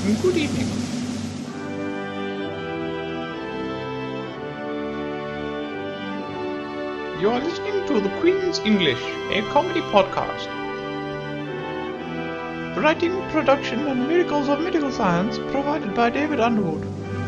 Good evening. You are listening to The Queen's English, a comedy podcast. Writing, production, and miracles of medical science provided by David Underwood.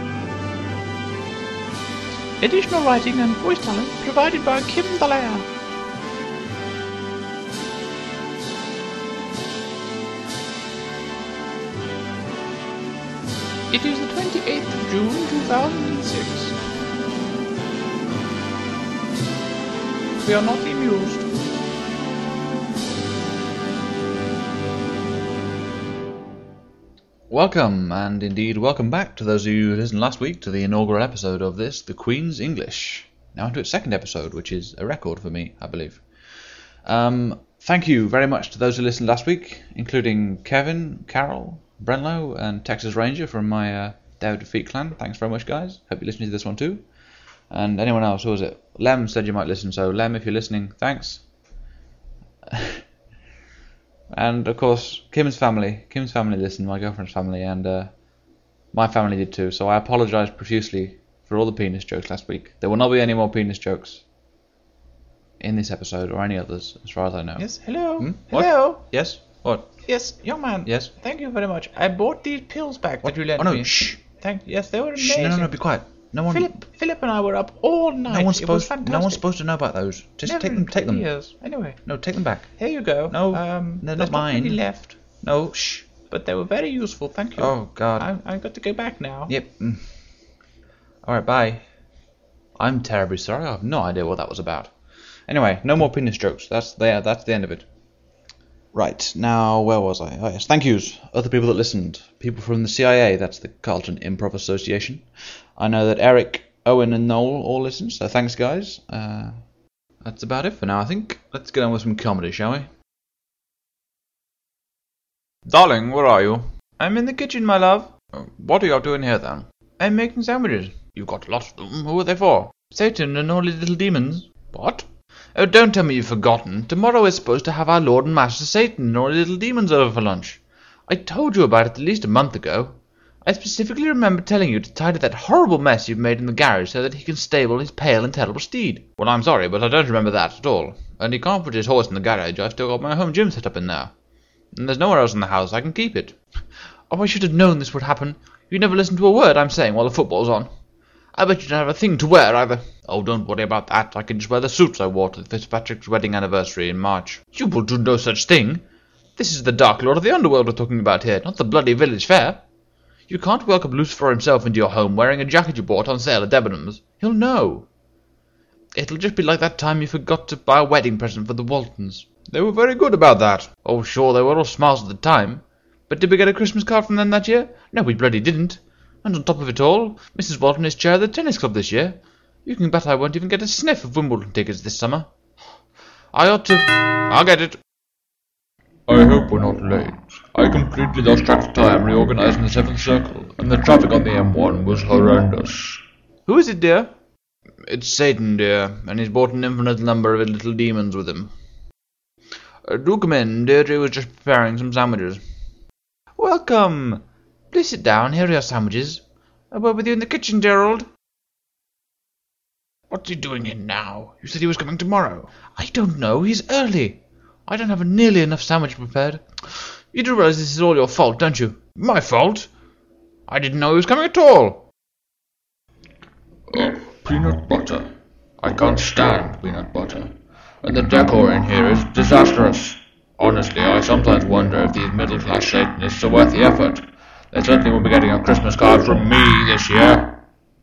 Additional writing and voice talent provided by Kim Dallaire. It is the 28th of June 2006. We are not amused. Welcome, and indeed welcome back to those of you who listened last week to the inaugural episode of this, The Queen's English. Now into its second episode, which is a record for me, I believe. Thank you very much to those who listened last week, including Kevin, Carol, Brenlow, and Texas Ranger from my Dare Defeat clan. Thanks very much, guys. Hope you're listening to this one too. And anyone else, who was it? Lem said you might listen, so Lem, if you're listening, thanks. And, of course, Kim's family listened, my girlfriend's family, and my family did too, so I apologise profusely for all the penis jokes last week. There will not be any more penis jokes in this episode, or any others, as far as I know. Yes, hello? What? Hello? Yes? What? Yes, young man. Yes? Thank you very much. I bought these pills back that you lent me. Oh no, shh! Yes, they were amazing. Shh, no, be quiet. No one... Philip and I were up all night. No one's It was supposed fantastic. to know about those. Just Never take them. Years. Anyway. No, take them back. Here you go. No, they're there's not mine. Really left. No, shh. But they were very useful, thank you. Oh, God. I've got to go back now. Yep. Alright, bye. I'm terribly sorry. I have no idea what that was about. Anyway, no more penis jokes. That's the end of it. Right, now, where was I? Oh, yes, thank yous. Other people that listened. People from the CIA, that's the Carlton Improv Association. I know that Eric, Owen, and Noel all listen, so thanks, guys. That's about it for now, I think. Let's get on with some comedy, shall we? Darling, where are you? I'm in the kitchen, my love. What are you doing here, then? I'm making sandwiches. You've got lots of them. Who are they for? Satan and all his little demons. What? Oh, don't tell me you've forgotten. Tomorrow we're supposed to have our Lord and Master Satan and all his little demons over for lunch. I told you about it at least a month ago. I specifically remember telling you to tidy that horrible mess you've made in the garage so that he can stable his pale and terrible steed. Well, I'm sorry, but I don't remember that at all. And he can't put his horse in the garage. I've still got my home gym set up in there. And there's nowhere else in the house I can keep it. Oh, I should have known this would happen. You never listen to a word I'm saying while the football's on. I bet you don't have a thing to wear either. Oh, don't worry about that. I can just wear the suits I wore to Fitzpatrick's wedding anniversary in March. You will do no such thing. This is the Dark Lord of the Underworld we're talking about here, not the bloody village fair. You can't welcome Lucifer himself into your home wearing a jacket you bought on sale at Debenhams. He'll know. It'll just be like that time you forgot to buy a wedding present for the Waltons. They were very good about that. Oh, sure, they were all smiles at the time. But did we get a Christmas card from them that year? No, we bloody didn't. And on top of it all, Mrs. Walton is chair of the tennis club this year. You can bet I won't even get a sniff of Wimbledon tickets this summer. I ought to... I'll get it. I hope we're not late. I completely lost track of time reorganizing the Seventh Circle, and the traffic on the M1 was horrendous. Who is it, dear? It's Satan, dear, and he's brought an infinite number of little demons with him. Do come in. Deirdre was just preparing some sandwiches. Welcome. Please sit down. Here are your sandwiches. A word with you in the kitchen, Gerald. What's he doing here now? You said he was coming tomorrow. I don't know. He's early. I don't have nearly enough sandwich prepared. You do realize this is all your fault, don't you? My fault? I didn't know he was coming at all. Oh, peanut butter. I can't stand peanut butter. And the decor in here is disastrous. Honestly, I sometimes wonder if these middle-class Satanists are worth the effort. They certainly won't be getting a Christmas card from me this year.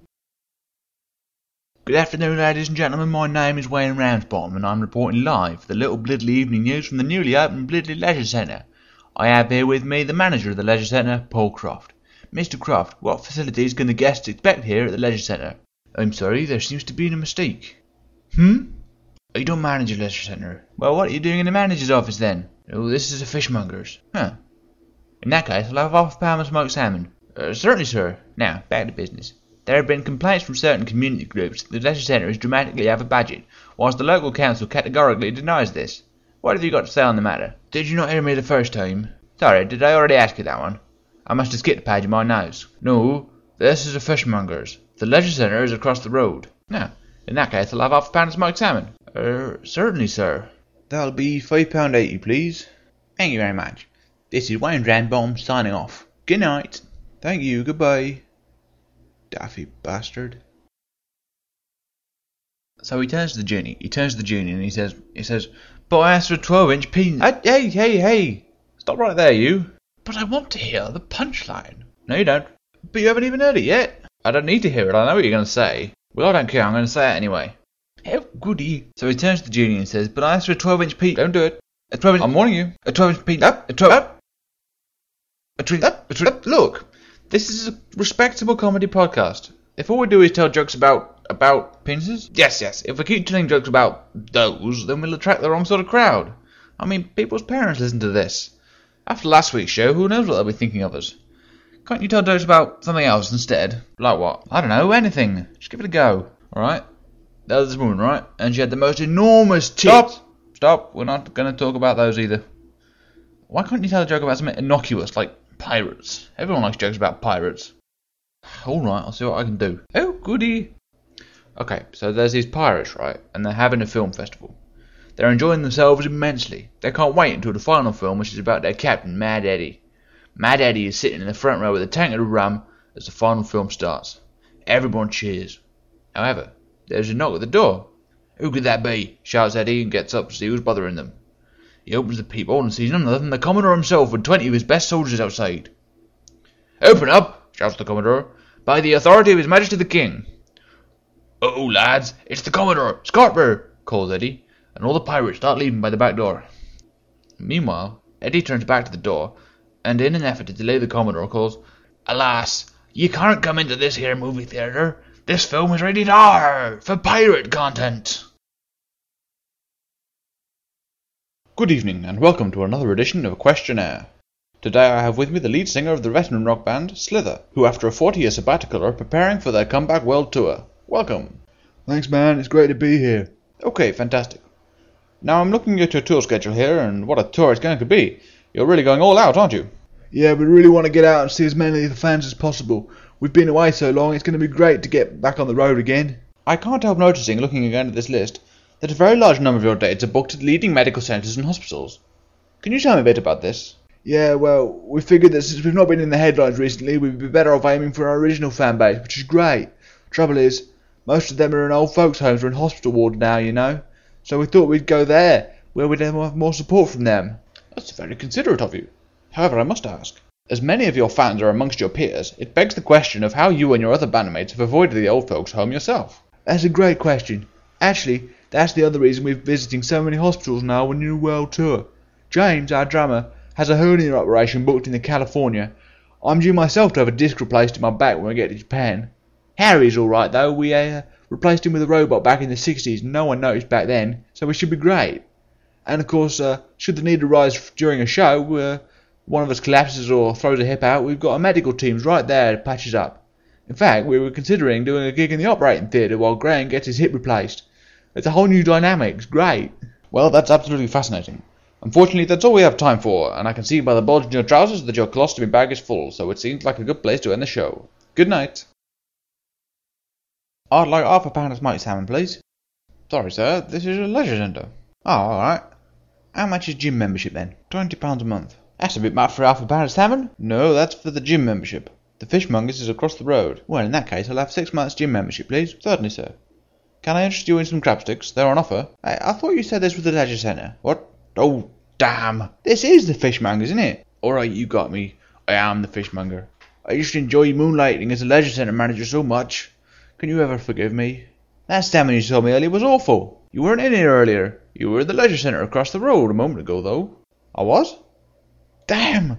Good afternoon, ladies and gentlemen. My name is Wayne Ramsbottom, and I'm reporting live for the Little Blidley Evening News from the newly opened Blidley Leisure Centre. I have here with me the manager of the Leisure Centre, Paul Croft. Mr. Croft, what facilities can the guests expect here at the Leisure Centre? I'm sorry, there seems to be a mistake. I don't manage a leisure centre. Well, what are you doing in the manager's office then? Oh, this is a fishmonger's. Huh. In that case, I'll have half a pound of smoked salmon. Certainly, sir. Now, back to business. There have been complaints from certain community groups that the leisure centre is dramatically over budget, whilst the local council categorically denies this. What have you got to say on the matter? Did you not hear me the first time? Sorry, did I already ask you that one? I must have skipped a page of my notes. No, this is a fishmonger's. The leisure centre is across the road. Now, in that case, I'll have half a pound of smoked salmon. Certainly, sir. That'll be £5.80, please. Thank you very much. This is Wayne Randbaum signing off. Good night. Thank you, goodbye. Daffy bastard. So he turns to the genie. And he says, but I asked for a 12-inch penis. Hey. Stop right there, you. But I want to hear the punchline. No, you don't. But you haven't even heard it yet. I don't need to hear it. I know what you're going to say. Well, I don't care. I'm going to say it anyway. Oh, goody. So he turns to the genie and says, but I asked for a 12-inch penis. Don't do it. A 12-inch. I'm warning you. A 12-inch penis. Up. A 12. Up. A 12. Up. A 12. Up. Look. This is a respectable comedy podcast. If all we do is tell jokes about penises? Yes. If we keep telling jokes about those, then we'll attract the wrong sort of crowd. I mean, people's parents listen to this. After last week's show, who knows what they'll be thinking of us? Can't you tell jokes about something else instead? Like what? I don't know, anything. Just give it a go, alright? There was this woman, right? And she had the most enormous tits. Stop. We're not going to talk about those either. Why can't you tell a joke about something innocuous, like pirates? Everyone likes jokes about pirates. Alright, I'll see what I can do. Oh, goody. Okay, so there's these pirates, right? And they're having a film festival. They're enjoying themselves immensely. They can't wait until the final film, which is about their captain, Mad Eddie. Mad Eddie is sitting in the front row with a tankard of rum as the final film starts. Everyone cheers. However, there's a knock at the door. Who could that be? Shouts Eddie and gets up to see who's bothering them. He opens the peephole and sees none other than the Commodore himself with 20 of his best soldiers outside. Open up, shouts the Commodore, by the authority of His Majesty the King. Oh, lads, it's the Commodore, Scarper, calls Eddie, and all the pirates start leaving by the back door. Meanwhile, Eddie turns back to the door, and in an effort to delay the Commodore calls, Alas, you can't come into this here movie theatre. This film is rated R for pirate content. Good evening, and welcome to another edition of Questionnaire. Today I have with me the lead singer of the veteran rock band, Slither, who after a 40-year sabbatical are preparing for their comeback world tour. Welcome. Thanks, man. It's great to be here. Okay, fantastic. Now I'm looking at your tour schedule here, and what a tour it's going to be. You're really going all out, aren't you? Yeah, we really want to get out and see as many of the fans as possible. We've been away so long, it's going to be great to get back on the road again. I can't help noticing, looking again at this list, that a very large number of your dates are booked at leading medical centres and hospitals. Can you tell me a bit about this? Yeah, well, we figured that since we've not been in the headlines recently, we'd be better off aiming for our original fan base, which is great. Trouble is, most of them are in old folks' homes or in hospital wards now, you know. So we thought we'd go there, where we'd have more support from them. That's very considerate of you. However, I must ask, as many of your fans are amongst your peers, it begs the question of how you and your other bandmates have avoided the old folks' home yourself. That's a great question. Actually, that's the other reason we're visiting so many hospitals now on your world tour. James, our drummer, has a hernia operation booked in California. I'm due myself to have a disc replaced in my back when we get to Japan. Harry's alright though, we replaced him with a robot back in the 60s and no one noticed back then, so we should be great. And of course, should the need arise during a show, one of us collapses or throws a hip out, we've got our medical teams right there to patch us up. In fact, we were considering doing a gig in the operating theatre while Graham gets his hip replaced. It's a whole new dynamic, it's great. Well, that's absolutely fascinating. Unfortunately, that's all we have time for, and I can see by the bulge in your trousers that your colostomy bag is full, so it seems like a good place to end the show. Good night. I'd like half a pound of smoked salmon, please. Sorry, sir, this is a leisure centre. Oh, alright. How much is gym membership then? £20 a month. That's a bit much for half a pound of salmon. No, that's for the gym membership. The fishmonger's is across the road. Well, in that case, I'll have 6 months gym membership, please. Certainly, sir. Can I interest you in some crabsticks? They're on offer. I thought you said this was the leisure centre. What? Oh, damn. This is the fishmonger's, isn't it? Alright, you got me. I am the fishmonger. I used to enjoy moonlighting as a leisure centre manager so much. Can you ever forgive me? That salmon you told me earlier was awful. You weren't in here earlier. You were at the leisure centre across the road a moment ago, though. I was? Damn!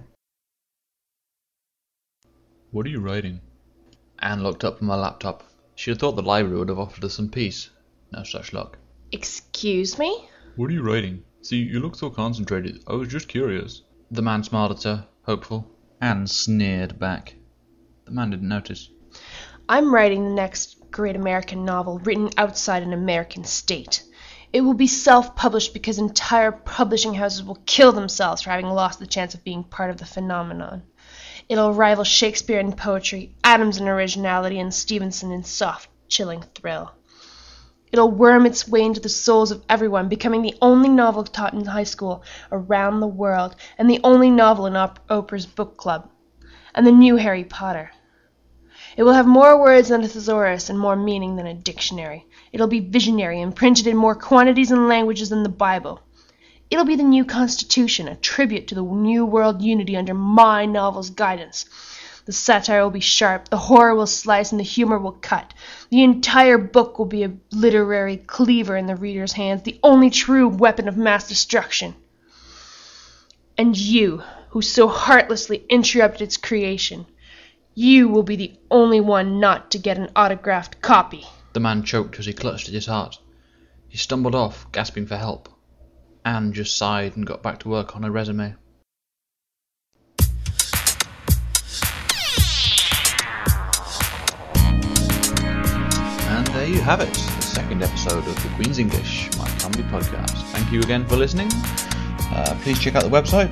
What are you writing? Anne looked up from her laptop. She had thought the library would have offered us some peace. No such luck. Excuse me? What are you writing? See, you look so concentrated. I was just curious. The man smiled at her, hopeful. Anne sneered back. The man didn't notice. I'm writing the next great American novel written outside an American state. It will be self-published because entire publishing houses will kill themselves for having lost the chance of being part of the phenomenon. It'll rival Shakespeare in poetry, Adams in originality, and Stevenson in soft, chilling thrill. It'll worm its way into the souls of everyone, becoming the only novel taught in high school around the world, and the only novel in Oprah's book club, and the new Harry Potter. It will have more words than a thesaurus and more meaning than a dictionary. It'll be visionary and printed in more quantities and languages than the Bible. It'll be the new Constitution, a tribute to the new world unity under my novel's guidance. The satire will be sharp, the horror will slice, and the humor will cut. The entire book will be a literary cleaver in the reader's hands, the only true weapon of mass destruction. And you, who so heartlessly interrupted its creation, you will be the only one not to get an autographed copy. The man choked as he clutched at his heart. He stumbled off, gasping for help. Anne just sighed and got back to work on her resume. And there you have it, the second episode of The Queen's English, my comedy podcast. Thank you again for listening. Please check out the website,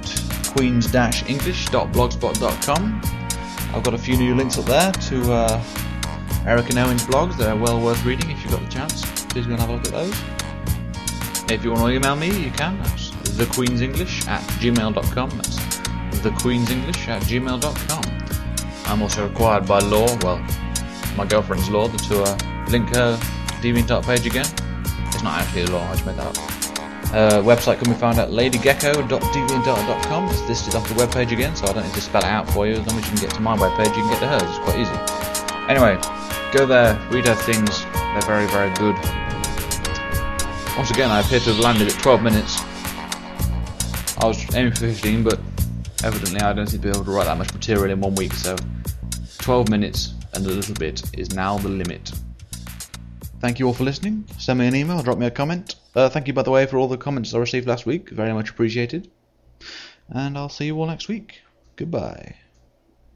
queens-english.blogspot.com. I've got a few new links up there to Eric and Owen's blogs that are well worth reading if you've got the chance. Please go and have a look at those. If you want to email me, you can. That's thequeensenglish@gmail.com. That's thequeensenglish@gmail.com. I'm also required by law, well, my girlfriend's law, to link her DeviantArt page again. It's not actually a law, I just made that up. Website can be found at ladygecko.deviantart.com. It's listed off the webpage again, so I don't need to spell it out for you. As long as you can get to my webpage, you can get to hers. It's quite easy. Anyway, go there, read her things. They're very, very good. Once again, I appear to have landed at 12 minutes. I was aiming for 15, but evidently I don't seem to be able to write that much material in 1 week, so 12 minutes and a little bit is now the limit. Thank you all for listening. Send me an email, drop me a comment. Thank you, by the way, for all the comments I received last week. Very much appreciated. And I'll see you all next week. Goodbye.